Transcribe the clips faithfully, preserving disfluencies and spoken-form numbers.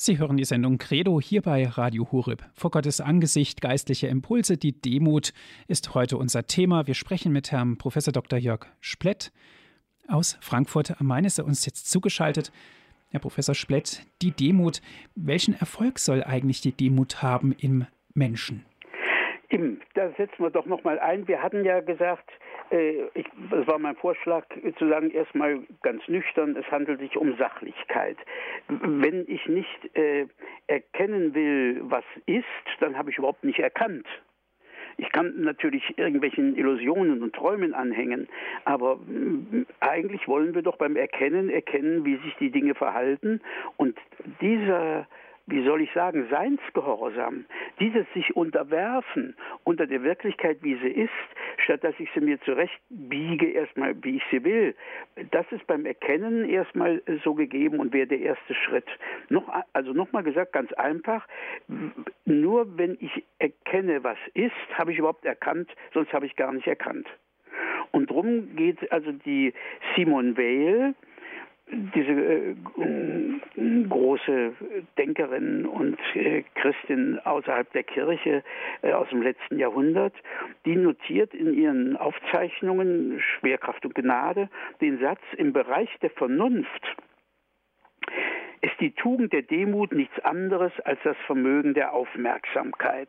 Sie hören die Sendung Credo hier bei Radio Horeb. Vor Gottes Angesicht geistliche Impulse, die Demut ist heute unser Thema. Wir sprechen mit Herrn Professor Doktor Jörg Splett aus Frankfurt am Main. Ist er uns jetzt zugeschaltet? Herr Professor Splett, die Demut, welchen Erfolg soll eigentlich die Demut haben im Menschen? Da setzen wir doch noch mal ein. Wir hatten ja gesagt, äh, ich, das war mein Vorschlag, zu sagen, erstmal ganz nüchtern, es handelt sich um Sachlichkeit. Wenn ich nicht äh, erkennen will, was ist, dann habe ich überhaupt nicht erkannt. Ich kann natürlich irgendwelchen Illusionen und Träumen anhängen, aber äh, eigentlich wollen wir doch beim Erkennen erkennen, wie sich die Dinge verhalten. Und dieser wie soll ich sagen, Seinsgehorsam, dieses sich unterwerfen unter der Wirklichkeit, wie sie ist, statt dass ich sie mir zurechtbiege, erstmal, wie ich sie will, das ist beim Erkennen erstmal so gegeben und wäre der erste Schritt. Noch, also nochmal gesagt, ganz einfach, nur wenn ich erkenne, was ist, habe ich überhaupt erkannt, sonst habe ich gar nicht erkannt. Und darum geht also die Simone Weil, diese äh, große Denkerin und äh, Christin außerhalb der Kirche äh, aus dem letzten Jahrhundert, die notiert in ihren Aufzeichnungen Schwerkraft und Gnade den Satz: Im Bereich der Vernunft ist die Tugend der Demut nichts anderes als das Vermögen der Aufmerksamkeit.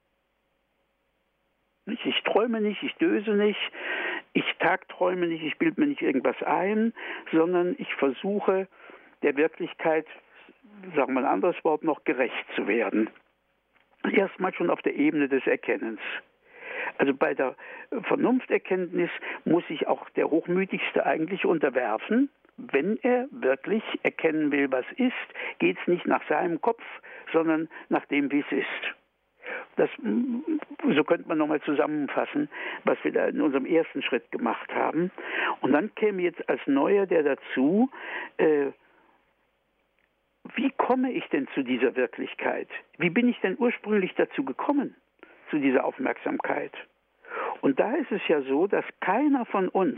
Ich träume nicht, ich döse nicht, ich tagträume nicht, ich bilde mir nicht irgendwas ein, sondern ich versuche der Wirklichkeit, sagen wir ein anderes Wort noch, gerecht zu werden. Erstmal schon auf der Ebene des Erkennens. Also bei der Vernunfterkenntnis muss sich auch der Hochmütigste eigentlich unterwerfen. Wenn er wirklich erkennen will, was ist, geht es nicht nach seinem Kopf, sondern nach dem, wie es ist. Das, so könnte man nochmal zusammenfassen, was wir da in unserem ersten Schritt gemacht haben. Und dann käme jetzt als Neuer der dazu, äh, wie komme ich denn zu dieser Wirklichkeit? Wie bin ich denn ursprünglich dazu gekommen, zu dieser Aufmerksamkeit? Und da ist es ja so, dass keiner von uns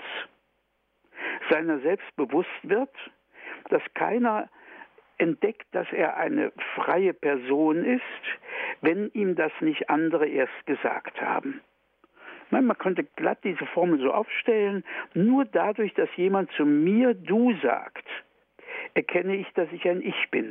seiner selbst bewusst wird, dass keiner entdeckt, dass er eine freie Person ist, wenn ihm das nicht andere erst gesagt haben. Man könnte glatt diese Formel so aufstellen: Nur dadurch, dass jemand zu mir du sagt, erkenne ich, dass ich ein Ich bin.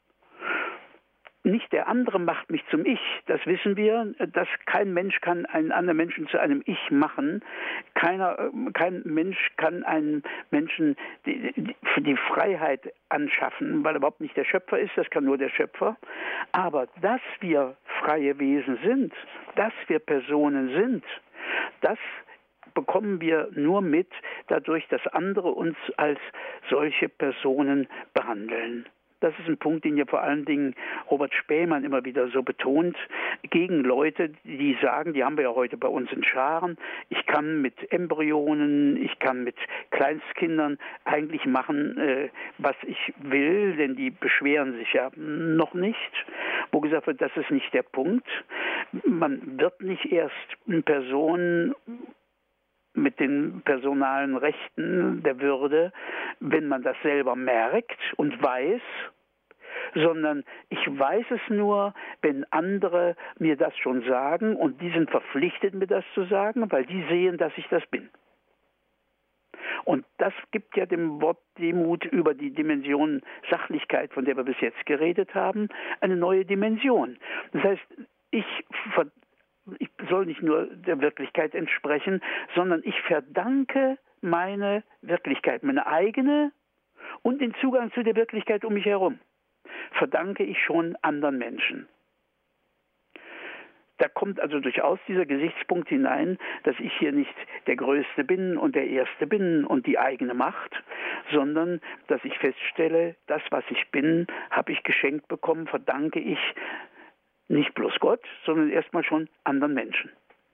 Nicht der andere macht mich zum Ich, das wissen wir, dass kein Mensch kann einen anderen Menschen zu einem Ich machen. Keiner, kein Mensch kann einen Menschen die, die, für die Freiheit anschaffen, weil er überhaupt nicht der Schöpfer ist, das kann nur der Schöpfer. Aber dass wir freie Wesen sind, dass wir Personen sind, das bekommen wir nur mit dadurch, dass andere uns als solche Personen behandeln. Das ist ein Punkt, den ja vor allen Dingen Robert Spähmann immer wieder so betont, gegen Leute, die sagen, die haben wir ja heute bei uns in Scharen, ich kann mit Embryonen, ich kann mit Kleinstkindern eigentlich machen, äh, was ich will, denn die beschweren sich ja noch nicht. Wo gesagt wird, das ist nicht der Punkt. Man wird nicht erst in Person mit den personalen Rechten der Würde, wenn man das selber merkt und weiß, sondern ich weiß es nur, wenn andere mir das schon sagen, und die sind verpflichtet, mir das zu sagen, weil die sehen, dass ich das bin. Und das gibt ja dem Wort Demut über die Dimension Sachlichkeit, von der wir bis jetzt geredet haben, eine neue Dimension. Das heißt, ich ver Ich soll nicht nur der Wirklichkeit entsprechen, sondern ich verdanke meine Wirklichkeit, meine eigene und den Zugang zu der Wirklichkeit um mich herum, verdanke ich schon anderen Menschen. Da kommt also durchaus dieser Gesichtspunkt hinein, dass ich hier nicht der Größte bin und der Erste bin und die eigene Macht, sondern dass ich feststelle, das, was ich bin, habe ich geschenkt bekommen, verdanke ich nicht bloß Gott, sondern erstmal schon anderen Menschen.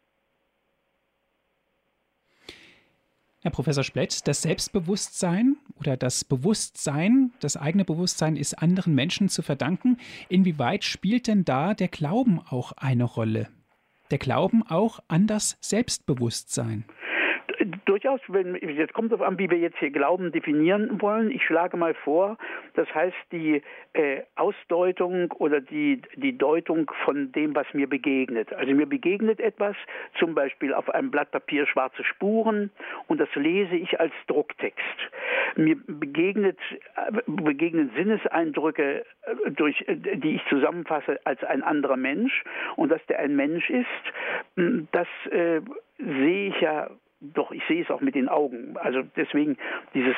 Herr Professor Splett, das Selbstbewusstsein oder das Bewusstsein, das eigene Bewusstsein ist anderen Menschen zu verdanken. Inwieweit spielt denn da der Glauben auch eine Rolle? Der Glauben auch an das Selbstbewusstsein? Durchaus, wenn, jetzt kommt es an, wie wir jetzt hier Glauben definieren wollen. Ich schlage mal vor, das heißt die äh, Ausdeutung oder die, die Deutung von dem, was mir begegnet. Also mir begegnet etwas, zum Beispiel auf einem Blatt Papier schwarze Spuren, und das lese ich als Drucktext. Mir begegnet, begegnen Sinneseindrücke, durch, die ich zusammenfasse als ein anderer Mensch, und dass der ein Mensch ist, das äh, sehe ich ja. Doch, ich sehe es auch mit den Augen. Also deswegen dieses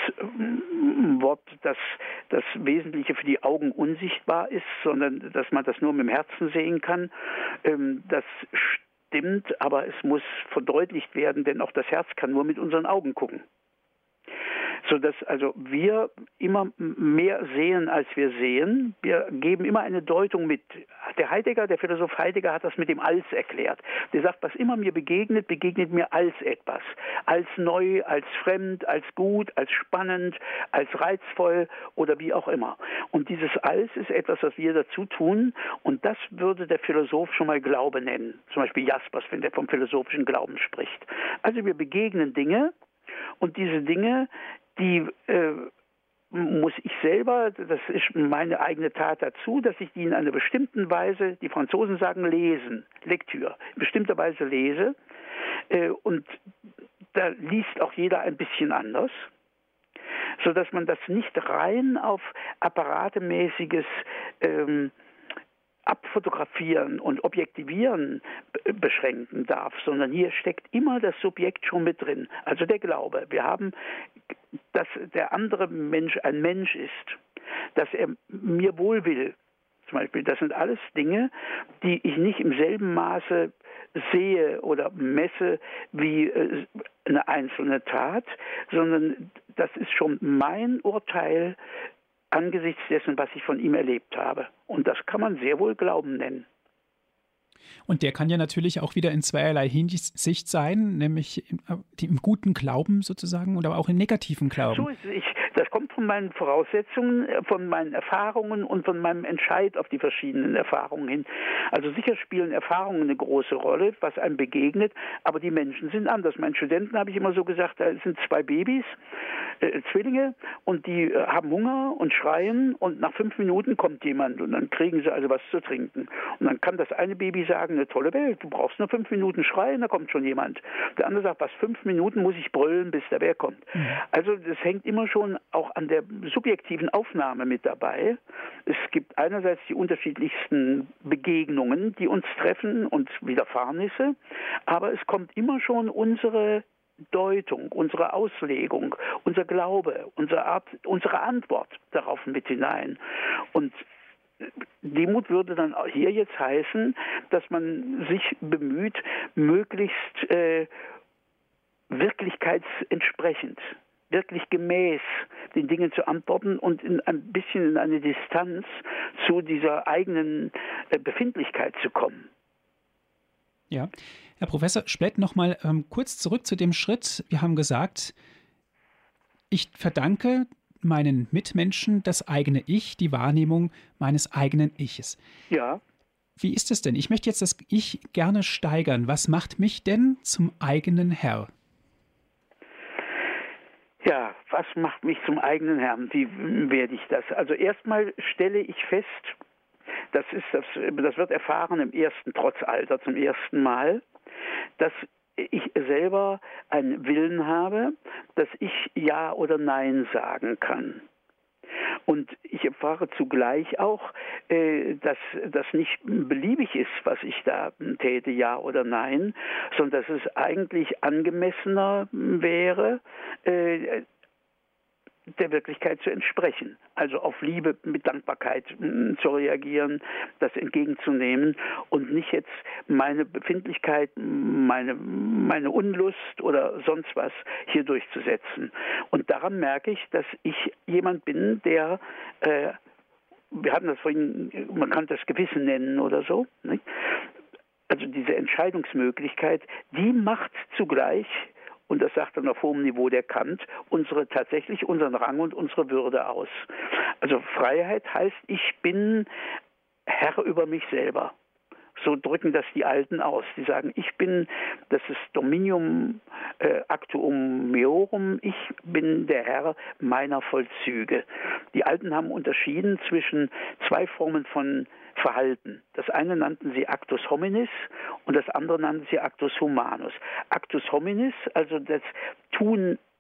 Wort, dass das Wesentliche für die Augen unsichtbar ist, sondern dass man das nur mit dem Herzen sehen kann, das stimmt, aber es muss verdeutlicht werden, denn auch das Herz kann nur mit unseren Augen gucken. Sodass also wir immer mehr sehen, als wir sehen. Wir geben immer eine Deutung mit. Der Heidegger, der Philosoph Heidegger, hat das mit dem Als erklärt. Der sagt, was immer mir begegnet, begegnet mir als etwas. Als neu, als fremd, als gut, als spannend, als reizvoll oder wie auch immer. Und dieses Als ist etwas, was wir dazu tun, und das würde der Philosoph schon mal Glaube nennen. Zum Beispiel Jaspers, wenn der vom philosophischen Glauben spricht. Also wir begegnen Dinge, und diese Dinge, die äh, muss ich selber, das ist meine eigene Tat dazu, dass ich die in einer bestimmten Weise, die Franzosen sagen lesen, Lektüre, in bestimmter Weise lese. Äh, und da liest auch jeder ein bisschen anders, sodass man das nicht rein auf apparatemäßiges ähm, Abfotografieren und Objektivieren beschränken darf, sondern hier steckt immer das Subjekt schon mit drin, also der Glaube. Wir haben, dass der andere Mensch ein Mensch ist, dass er mir wohl will, zum Beispiel. Das sind alles Dinge, die ich nicht im selben Maße sehe oder messe wie eine einzelne Tat, sondern das ist schon mein Urteil angesichts dessen, was ich von ihm erlebt habe. Und das kann man sehr wohl Glauben nennen. Und der kann ja natürlich auch wieder in zweierlei Hinsicht sein, nämlich im, im guten Glauben sozusagen und aber auch im negativen Glauben. So ist es. Ich, das kommt von meinen Voraussetzungen, von meinen Erfahrungen und von meinem Entscheid auf die verschiedenen Erfahrungen hin. Also sicher spielen Erfahrungen eine große Rolle, was einem begegnet, aber die Menschen sind anders. Meinen Studenten habe ich immer so gesagt, da sind zwei Babys, äh, Zwillinge, und die äh, haben Hunger und schreien, und nach fünf Minuten kommt jemand und dann kriegen sie also was zu trinken. Und dann kann das eine Baby sagen, eine tolle Welt, du brauchst nur fünf Minuten schreien, da kommt schon jemand. Der andere sagt, was, fünf Minuten muss ich brüllen, bis der wer kommt. Mhm. Also das hängt immer schon auch an der subjektiven Aufnahme mit dabei. Es gibt einerseits die unterschiedlichsten Begegnungen, die uns treffen, und Widerfahrnisse, aber es kommt immer schon unsere Deutung, unsere Auslegung, unser Glaube, unsere Art, unsere Antwort darauf mit hinein. Und Demut würde dann hier jetzt heißen, dass man sich bemüht, möglichst äh, wirklichkeitsentsprechend, wirklich gemäß den Dingen zu antworten und in ein bisschen in eine Distanz zu dieser eigenen äh, Befindlichkeit zu kommen. Ja, Herr Professor Splett, noch mal ähm, kurz zurück zu dem Schritt. Wir haben gesagt, ich verdanke meinen Mitmenschen das eigene Ich, die Wahrnehmung meines eigenen Iches. Ja. Wie ist es denn? Ich möchte jetzt das Ich gerne steigern. Was macht mich denn zum eigenen Herr? Ja, was macht mich zum eigenen Herrn? Wie werde ich das? Also erstmal stelle ich fest, das ist das, das wird erfahren im ersten Trotzalter zum ersten Mal, dass ich selber einen Willen habe, dass ich Ja oder Nein sagen kann. Und ich erfahre zugleich auch, äh, dass das nicht beliebig ist, was ich da täte, Ja oder Nein, sondern dass es eigentlich angemessener wäre, äh, der Wirklichkeit zu entsprechen. Also auf Liebe mit Dankbarkeit mh, zu reagieren, das entgegenzunehmen und nicht jetzt meine Befindlichkeit, meine, meine Unlust oder sonst was hier durchzusetzen. Und daran merke ich, dass ich jemand bin, der, äh, wir hatten das vorhin, man kann das Gewissen nennen oder so, nicht? Also diese Entscheidungsmöglichkeit, die macht zugleich, und das sagt dann auf hohem Niveau der Kant, unsere tatsächlich unseren Rang und unsere Würde aus. Also Freiheit heißt, ich bin Herr über mich selber. So drücken das die Alten aus. Die sagen, ich bin, das ist Dominium äh, actuum meorum, ich bin der Herr meiner Vollzüge. Die Alten haben unterschieden zwischen zwei Formen von Verhalten. Das eine nannten sie Actus hominis und das andere nannten sie Actus humanus. Actus hominis, also das Tun